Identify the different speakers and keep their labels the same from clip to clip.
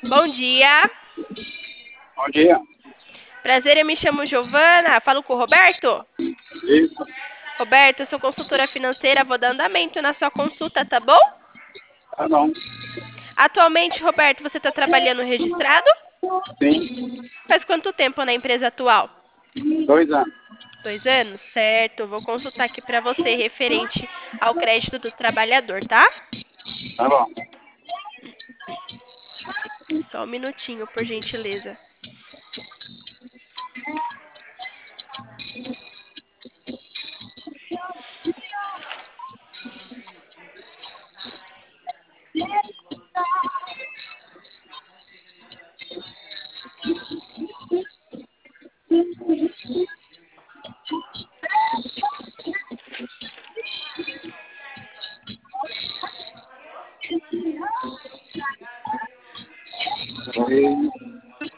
Speaker 1: Bom dia.
Speaker 2: Bom dia.
Speaker 1: Prazer, eu me chamo Giovana. Falo com o Roberto.
Speaker 2: Isso,
Speaker 1: Roberto, eu sou consultora financeira, vou dar andamento na sua consulta, tá bom?
Speaker 2: tá bom.
Speaker 1: Atualmente, Roberto, você está trabalhando registrado?
Speaker 2: Sim,
Speaker 1: Faz quanto tempo na empresa atual?
Speaker 2: 2 anos.
Speaker 1: 2 anos? Certo. Vou consultar aqui para você referente ao crédito do trabalhador, tá?
Speaker 2: Tá bom.
Speaker 1: Só um minutinho, por gentileza.
Speaker 2: E,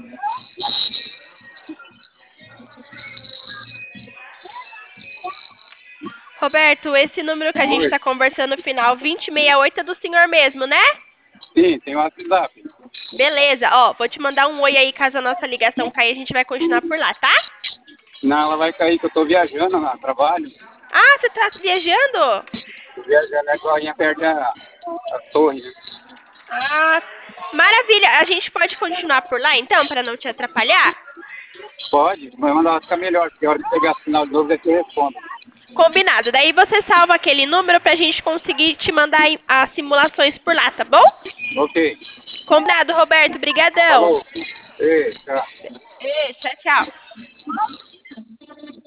Speaker 1: Roberto, esse número que a gente
Speaker 2: oi.
Speaker 1: está conversando, final 2068, é do senhor mesmo, né?
Speaker 2: Sim, tem o WhatsApp.
Speaker 1: Beleza, ó, vou te mandar um oi aí caso a nossa ligação cair, a gente vai continuar por lá, tá?
Speaker 2: Não, ela vai cair que eu tô viajando a trabalho.
Speaker 1: Ah, você tá viajando?
Speaker 2: Tô viajando agora em perto da torre, né?
Speaker 1: Ah, maravilha. A gente pode continuar por lá então, para não te atrapalhar?
Speaker 2: Pode, mas mandar ficar melhor, porque a hora de pegar sinal de novo é que eu respondo.
Speaker 1: Combinado. Daí você salva aquele número pra gente conseguir te mandar as simulações por lá, tá bom?
Speaker 2: Ok.
Speaker 1: Combinado, Roberto. Brigadão.
Speaker 2: Falou. Ei, tchau.
Speaker 1: Beijo, tchau, tchau.